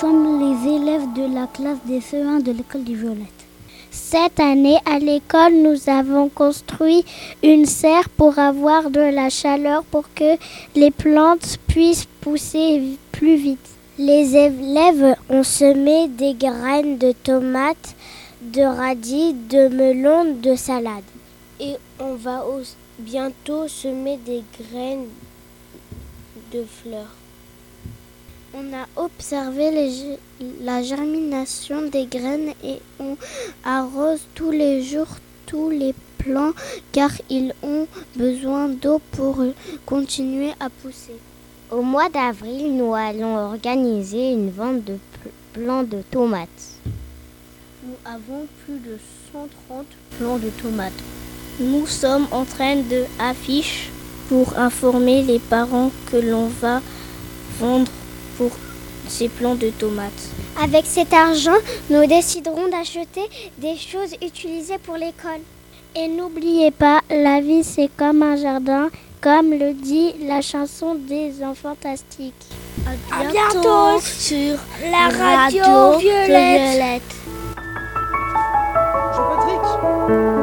sommes les élèves de la classe des CE1 de l'école des Violettes. Cette année, à l'école, nous avons construit une serre pour avoir de la chaleur pour que les plantes puissent pousser plus vite. Les élèves ont semé des graines de tomates, de radis, de melons, de salade. Et on va bientôt semer des graines de fleurs. On a observé la germination des graines et on arrose tous les jours tous les plants car ils ont besoin d'eau pour continuer à pousser. Au mois d'avril, nous allons organiser une vente de plants de tomates. Nous avons plus de 130 plants de tomates. Nous sommes en train d'afficher pour informer les parents que l'on va vendre pour ces plants de tomates. Avec cet argent, nous déciderons d'acheter des choses utilisées pour l'école. Et n'oubliez pas, la vie c'est comme un jardin, comme le dit la chanson des enfants fantastiques. À bientôt sur la radio Violette.